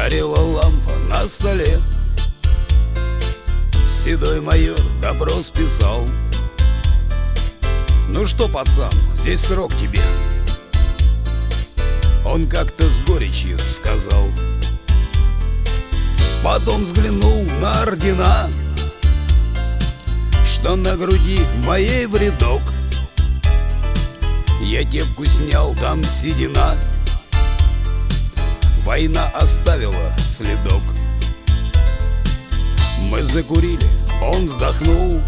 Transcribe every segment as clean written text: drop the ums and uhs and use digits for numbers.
Горела лампа на столе. Седой майор допрос писал. Ну что, пацан, здесь срок тебе. Он как-то с горечью сказал. Потом взглянул на ордена, что на груди моей в рядок. Я кепку снял, там седина. Война оставила следок. Мы закурили, он вздохнул,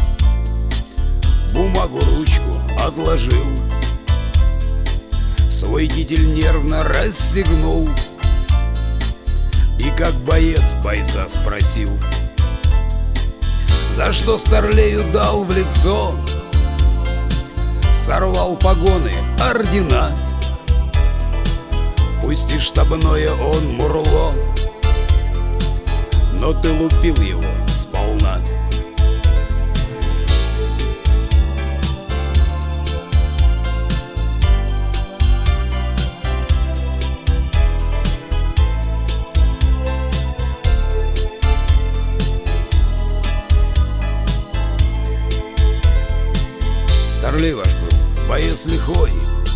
бумагу, ручку отложил, свой китель нервно расстегнул и как боец бойца спросил: за что старлею дал в лицо? Сорвал погоны, ордена. Пусть и штабное он мурло, но ты лупил его сполна. Старлей ваш был боец лихой,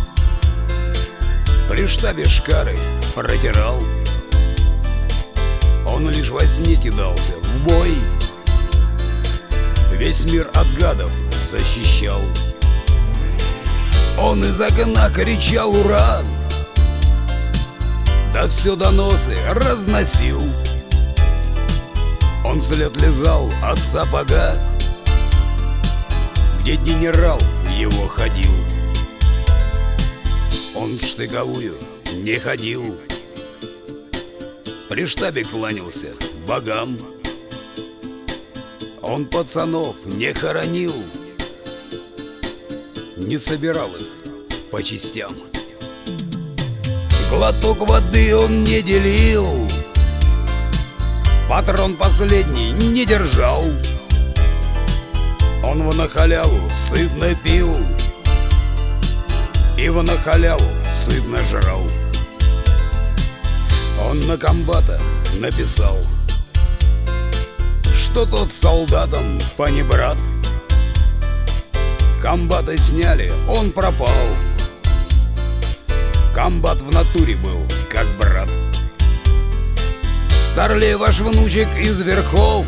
при штабе шкары протирал. Он лишь во сне кидался в бой, весь мир от гадов защищал. Он из окна кричал «Ура!», да все доносы разносил. Он вслед лизал от сапога, где генерал его ходил. Он в штыковую не ходил, при штабе кланялся богам. Он пацанов не хоронил, не собирал их по частям. Глоток воды он не делил, патрон последний не держал. Он в на халяву сытно пил и в на халяву сытно жрал. Он на комбата написал, что тот солдатам панибрат. Комбата сняли, он пропал. Комбат в натуре был как брат. Старлей ваш внучек из верхов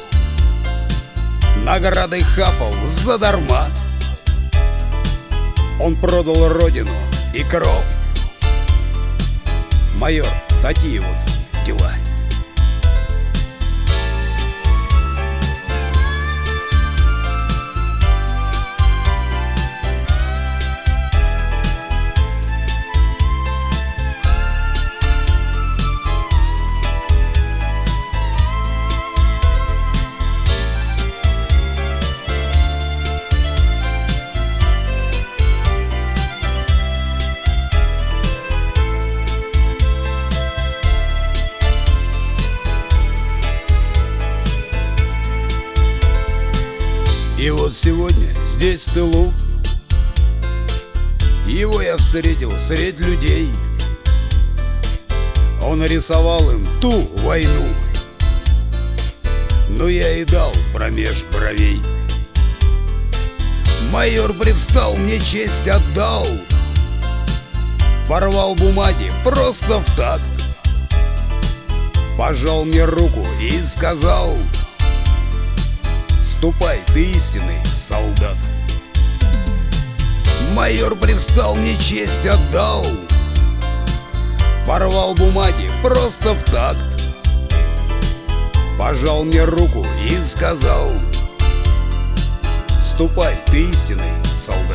награды хапал задарма. Он продал родину и кров. Майор, такие вот дела. И вот сегодня здесь, в тылу, его я встретил средь людей. Он рисовал им ту войну, но я и дал промеж бровей. Майор привстал, мне честь отдал, порвал бумаги просто в такт, пожал мне руку и сказал: ступай, ты истинный солдат. Майор привстал, мне честь отдал, порвал бумаги просто в такт, пожал мне руку и сказал: ступай, ты истинный солдат.